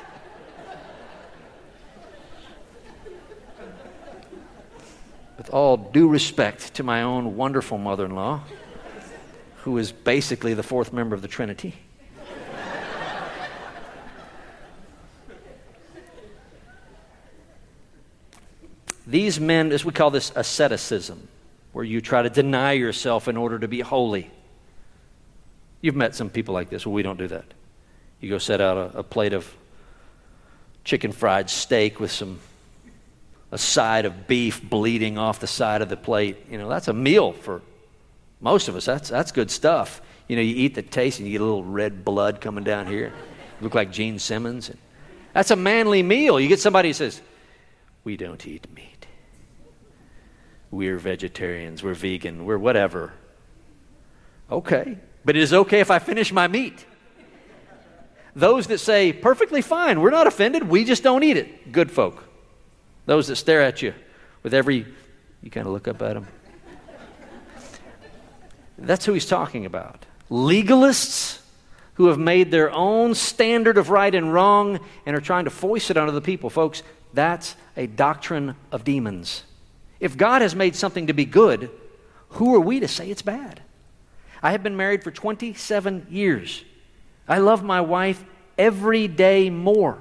With all due respect to my own wonderful mother-in-law, who is basically the fourth member of the Trinity. These men, as we call this asceticism, where you try to deny yourself in order to be holy. You've met some people like this. Well, we don't do that. You go set out a, a plate of chicken fried steak with some a side of beef bleeding off the side of the plate. You know, that's a meal for most of us. That's that's good stuff. You know, you eat the taste and you get a little red blood coming down here. You look like Gene Simmons. That's a manly meal. You get somebody who says, we don't eat meat. We're vegetarians. We're vegan. We're whatever. Okay. But it is okay if I finish my meat. Those that say, perfectly fine, we're not offended, we just don't eat it. Good folk. Those that stare at you with every, you kind of look up at them. That's who he's talking about. Legalists who have made their own standard of right and wrong and are trying to foist it onto the people. Folks, that's a doctrine of demons. If God has made something to be good, who are we to say it's bad? I have been married for twenty-seven years. I love my wife every day more.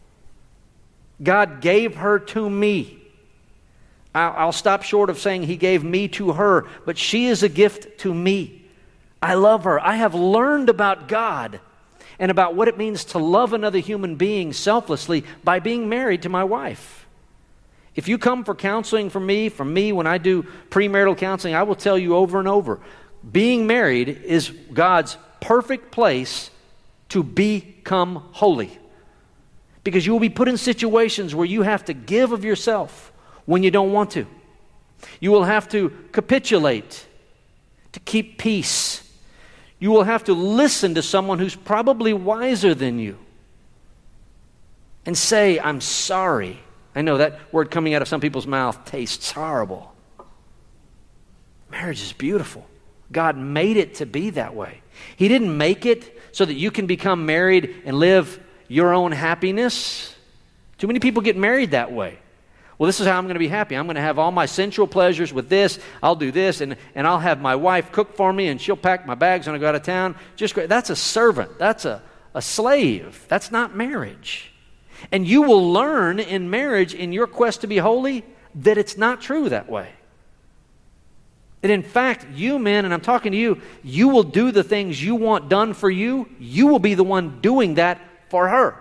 God gave her to me. I'll stop short of saying He gave me to her, but she is a gift to me. I love her. I have learned about God and about what it means to love another human being selflessly by being married to my wife. If you come for counseling from me, from me when I do premarital counseling, I will tell you over and over, being married is God's perfect place to become holy. Because you will be put in situations where you have to give of yourself when you don't want to. You will have to capitulate to keep peace. You will have to listen to someone who's probably wiser than you and say, I'm sorry. I know that word coming out of some people's mouth tastes horrible. Marriage is beautiful. God made it to be that way. He didn't make it so that you can become married and live your own happiness. Too many people get married that way. Well, this is how I'm going to be happy. I'm going to have all my sensual pleasures with this. I'll do this, and, and I'll have my wife cook for me, and she'll pack my bags when I go out of town. Just great. That's a servant. That's a, a slave. That's not marriage. And you will learn in marriage, in your quest to be holy, that it's not true that way. That in fact, you men, and I'm talking to you, you will do the things you want done for you. You will be the one doing that for her.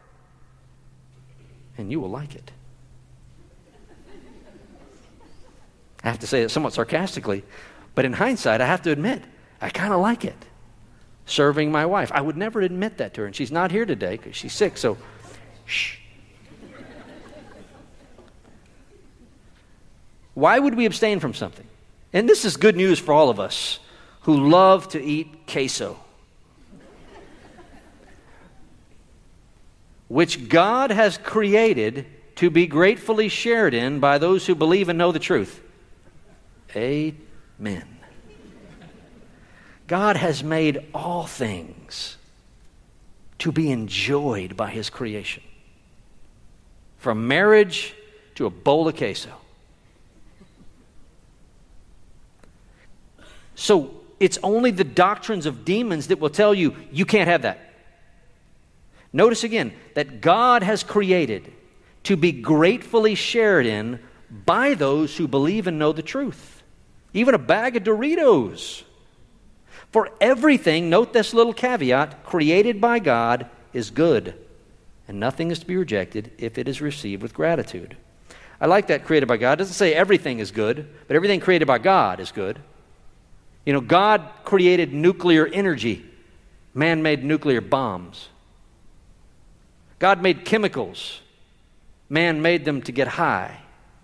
And you will like it. I have to say it somewhat sarcastically, but in hindsight, I have to admit, I kind of like it. Serving my wife. I would never admit that to her, and she's not here today because she's sick, so shh. Why would we abstain from something? And this is good news for all of us who love to eat queso, which God has created to be gratefully shared in by those who believe and know the truth. Amen. God has made all things to be enjoyed by His creation. From marriage to a bowl of queso. So it's only the doctrines of demons that will tell you, you can't have that. Notice again that God has created to be gratefully shared in by those who believe and know the truth. Even a bag of Doritos. For everything, note this little caveat, created by God is good, and nothing is to be rejected if it is received with gratitude. I like that created by God. It doesn't say everything is good, but everything created by God is good. You know, God created nuclear energy. Man made nuclear bombs. God made chemicals. Man made them to get high.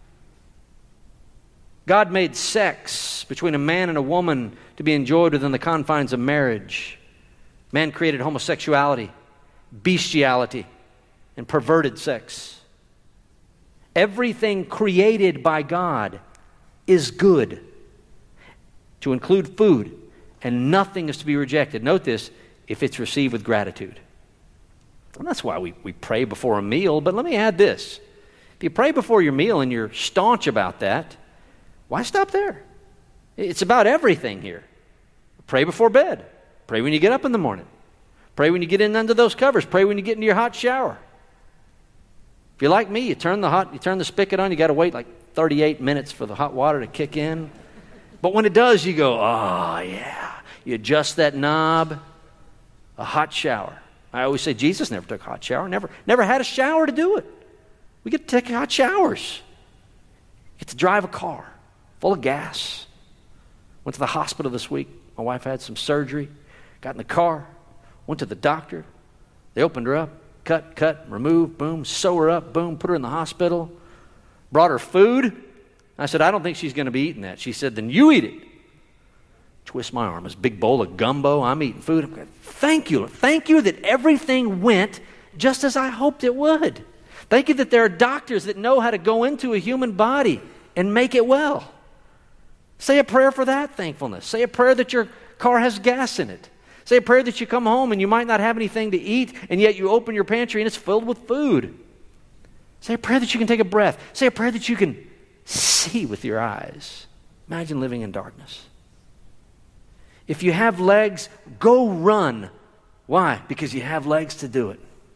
God made sex between a man and a woman to be enjoyed within the confines of marriage. Man created homosexuality, bestiality, and perverted sex. Everything created by God is good, to include food, and nothing is to be rejected. Note this, if it's received with gratitude. And that's why we, we pray before a meal, but let me add this. If you pray before your meal and you're staunch about that, why stop there? It's about everything here. Pray before bed. Pray when you get up in the morning. Pray when you get in under those covers. Pray when you get into your hot shower. If you're like me, you turn the hot, you turn the spigot on, you got to wait like thirty-eight minutes for the hot water to kick in. But when it does, you go, oh, yeah. You adjust that knob, a hot shower. I always say Jesus never took a hot shower, never, never had a shower to do it. We get to take hot showers. Get to drive a car full of gas. Went to the hospital this week. My wife had some surgery. Got in the car. Went to the doctor. They opened her up. Cut, cut, remove, boom. Sew her up, boom. Put her in the hospital. Brought her food. I said, I don't think she's going to be eating that. She said, then you eat it. Twist my arm. This big bowl of gumbo. I'm eating food. I'm going, thank you. Thank you that everything went just as I hoped it would. Thank you that there are doctors that know how to go into a human body and make it well. Say a prayer for that thankfulness. Say a prayer that your car has gas in it. Say a prayer that you come home and you might not have anything to eat, and yet you open your pantry and it's filled with food. Say a prayer that you can take a breath. Say a prayer that you can see with your eyes. Imagine living in darkness. If you have legs, go run. Why? Because you have legs to do it.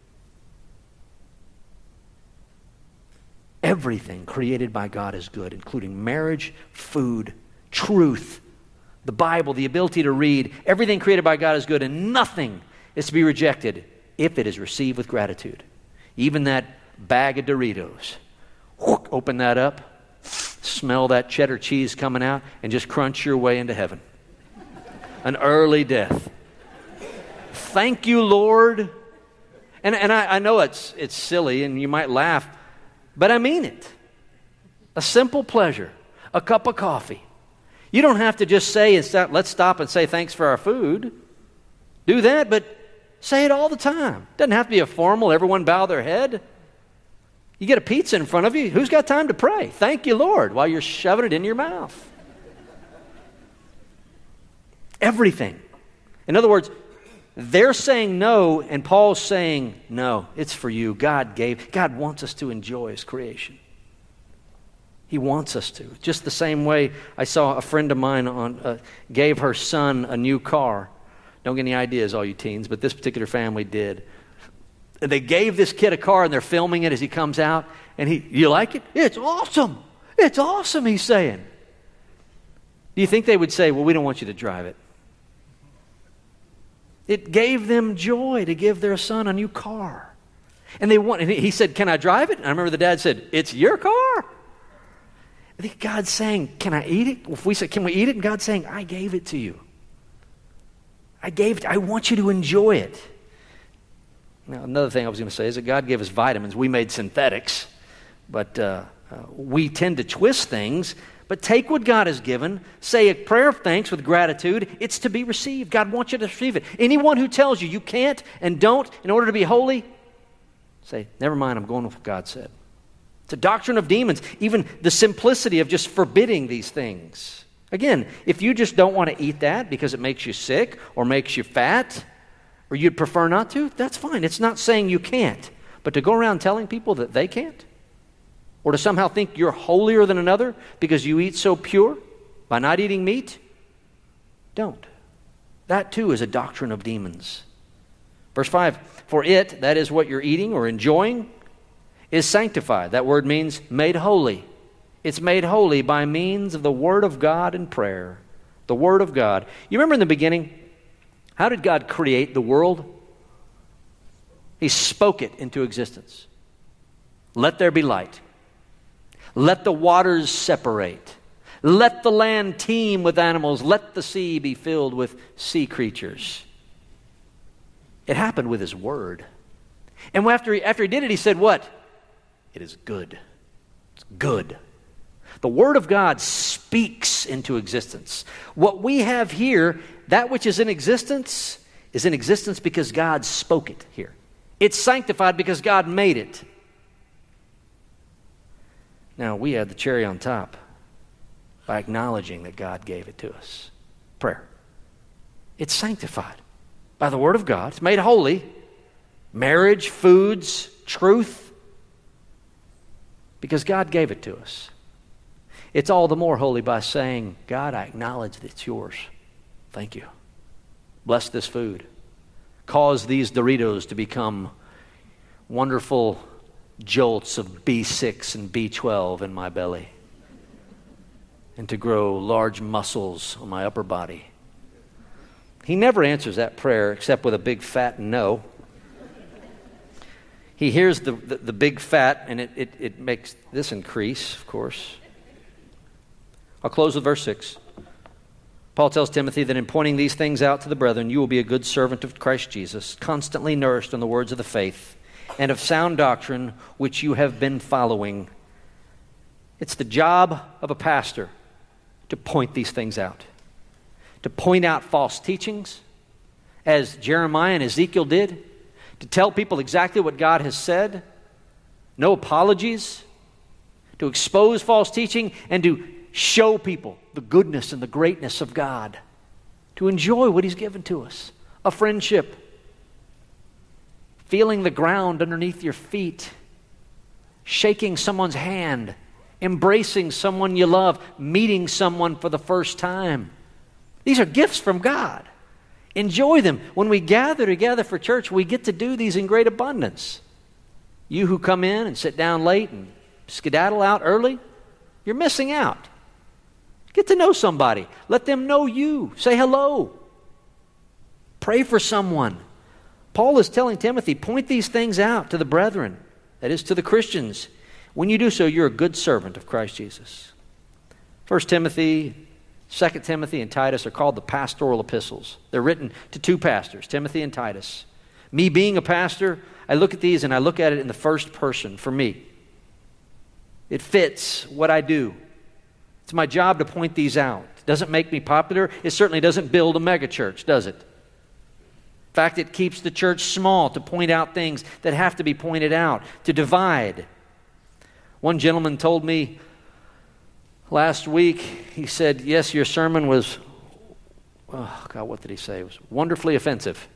Everything created by God is good, including marriage, food, truth, the Bible, the ability to read. Everything created by God is good, and nothing is to be rejected if it is received with gratitude. Even that bag of Doritos. Open that up, smell that cheddar cheese coming out, and just crunch your way into heaven. An early death. Thank you, Lord. And, and I, I know it's, it's silly, and you might laugh, but I mean it. A simple pleasure, a cup of coffee. You don't have to just say, let's stop and say thanks for our food. Do that, but say it all the time. Doesn't have to be a formal, everyone bow their head. You get a pizza in front of you, who's got time to pray? Thank you, Lord, while you're shoving it in your mouth. Everything. In other words, they're saying no, and Paul's saying no. It's for you. God gave. God wants us to enjoy His creation. He wants us to. Just the same way I saw a friend of mine on uh, gave her son a new car. Don't get any ideas, all you teens, but this particular family did. And they gave this kid a car, and they're filming it as he comes out. And he, you like it? It's awesome. It's awesome, he's saying. Do you think they would say, well, we don't want you to drive it? It gave them joy to give their son a new car. And they want, and he said, can I drive it? And I remember the dad said, it's your car. I think God's saying, can I eat it? If we said, can we eat it? And God's saying, I gave it to you. I gave it, I want you to enjoy it. Now, another thing I was going to say is that God gave us vitamins. We made synthetics. But uh, uh, we tend to twist things. But take what God has given, say a prayer of thanks with gratitude. It's to be received. God wants you to receive it. Anyone who tells you you can't and don't in order to be holy, say, never mind, I'm going with what God said. It's a doctrine of demons, even the simplicity of just forbidding these things. Again, if you just don't want to eat that because it makes you sick or makes you fat, or you'd prefer not to, that's fine. It's not saying you can't. But to go around telling people that they can't, or to somehow think you're holier than another because you eat so pure by not eating meat, don't. That too is a doctrine of demons. Verse five, for it, that is what you're eating or enjoying, is sanctified. That word means made holy. It's made holy by means of the Word of God and prayer. The Word of God. You remember in the beginning, how did God create the world? He spoke it into existence. Let there be light. Let the waters separate. Let the land teem with animals. Let the sea be filled with sea creatures. It happened with His Word. And after he, after he did it, He said what? It is good. It's good. The Word of God speaks into existence. What we have here, that which is in existence, is in existence because God spoke it here. It's sanctified because God made it. Now, we add the cherry on top by acknowledging that God gave it to us. Prayer. It's sanctified by the Word of God. It's made holy. Marriage, foods, truth. Because God gave it to us. It's all the more holy by saying, God, I acknowledge that it's yours. Thank you. Bless this food. Cause these Doritos to become wonderful jolts of B six and B twelve in my belly, and to grow large muscles on my upper body. He never answers that prayer except with a big fat no. He hears the, the, the big fat, and it, it, it makes this increase, of course. I'll close with verse six. Paul tells Timothy that in pointing these things out to the brethren, you will be a good servant of Christ Jesus, constantly nourished on the words of the faith and of sound doctrine which you have been following. It's the job of a pastor to point these things out, to point out false teachings, as Jeremiah and Ezekiel did, to tell people exactly what God has said, no apologies, to expose false teaching, and to show people the goodness and the greatness of God, to enjoy what He's given to us, a friendship, feeling the ground underneath your feet, shaking someone's hand, embracing someone you love, meeting someone for the first time. These are gifts from God. Enjoy them. When we gather together for church, we get to do these in great abundance. You who come in and sit down late and skedaddle out early, you're missing out. Get to know somebody. Let them know you. Say hello. Pray for someone. Paul is telling Timothy, point these things out to the brethren, that is, to the Christians. When you do so, you're a good servant of Christ Jesus. First Timothy, Second Timothy, and Titus are called the pastoral epistles. They're written to two pastors, Timothy and Titus. Me being a pastor, I look at these and I look at it in the first person for me. It fits what I do. It's my job to point these out. It doesn't make me popular. It certainly doesn't build a megachurch, does it? In fact, it keeps the church small to point out things that have to be pointed out, to divide. One gentleman told me last week, he said, yes, your sermon was, oh God, what did he say? It was wonderfully offensive.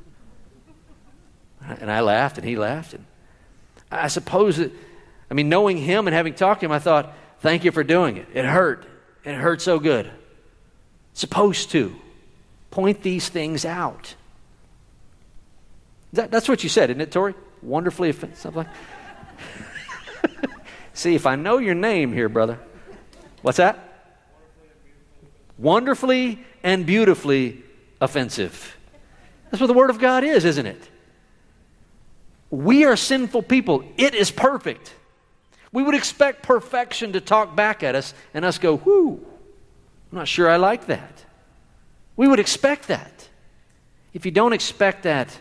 And I laughed and he laughed. And I suppose that, I mean, knowing him and having talked to him, I thought, thank you for doing it. It hurt. It hurt so good. It's supposed to. Point these things out. That, that's what you said, isn't it, Tori? Wonderfully offensive. Like. See, if I know your name here, brother. What's that? Wonderfully and beautifully offensive. That's what the Word of God is, isn't it? We are sinful people. It is perfect. We would expect perfection to talk back at us and us go, whoo, I'm not sure I like that. We would expect that. If you don't expect that,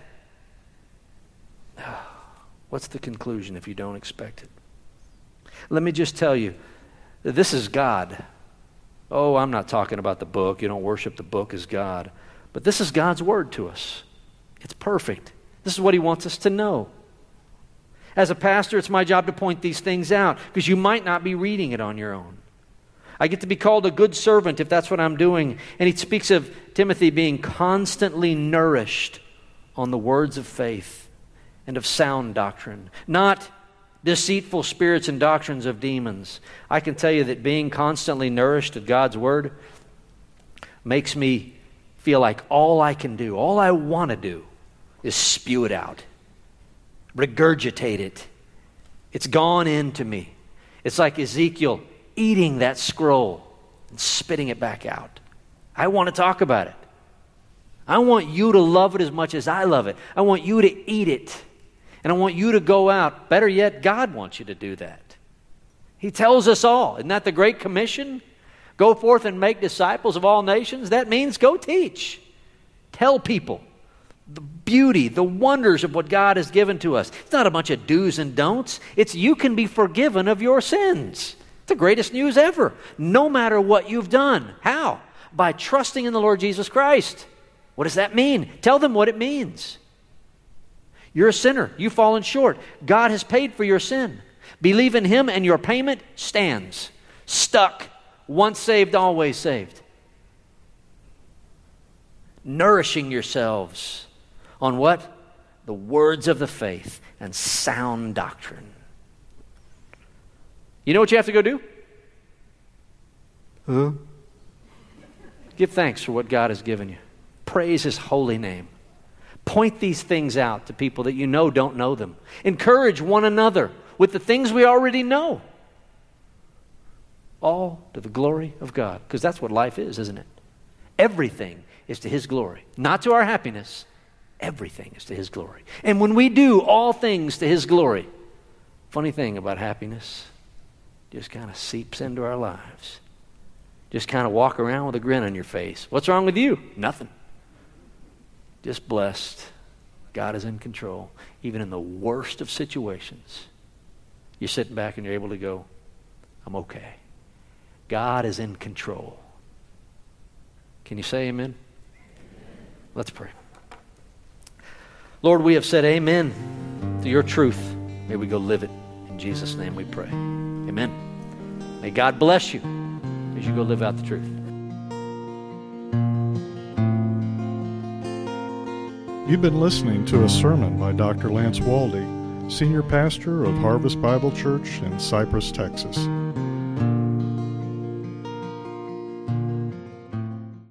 what's the conclusion if you don't expect it? Let me just tell you, this is God. Oh, I'm not talking about the book. You don't worship the book as God. But this is God's word to us. It's perfect. This is what he wants us to know. As a pastor, it's my job to point these things out because you might not be reading it on your own. I get to be called a good servant if that's what I'm doing. And he speaks of Timothy being constantly nourished on the words of faith and of sound doctrine, not deceitful spirits and doctrines of demons. I can tell you that being constantly nourished at God's word makes me feel like all I can do, all I want to do is spew it out, regurgitate it. It's gone into me. It's like Ezekiel eating that scroll and spitting it back out. I want to talk about it. I want you to love it as much as I love it. I want you to eat it. And I want you to go out. Better yet, God wants you to do that. He tells us all. Isn't that the Great Commission? Go forth and make disciples of all nations. That means go teach. Tell people the beauty, the wonders of what God has given to us. It's not a bunch of do's and don'ts. It's you can be forgiven of your sins. It's the greatest news ever. No matter what you've done. How? By trusting in the Lord Jesus Christ. What does that mean? Tell them what it means. You're a sinner. You've fallen short. God has paid for your sin. Believe in him and your payment stands. Stuck. Once saved, always saved. Nourishing yourselves on what? The words of the faith and sound doctrine. You know what you have to go do? Huh? Give thanks for what God has given you. Praise his holy name. Point these things out to people that you know don't know them. Encourage one another with the things we already know. All to the glory of God. Because that's what life is, isn't it? Everything is to his glory. Not to our happiness. Everything is to his glory. And when we do all things to his glory, funny thing about happiness, just kind of seeps into our lives. Just kind of walk around with a grin on your face. What's wrong with you? Nothing. Just blessed. God is in control. Even in the worst of situations, you're sitting back and you're able to go, I'm okay. God is in control. Can you say amen? Let's pray. Lord, we have said amen to your truth. May we go live it. In Jesus' name we pray. Amen. May God bless you as you go live out the truth. You've been listening to a sermon by Doctor Lance Waldy, Senior Pastor of Harvest Bible Church in Cypress, Texas.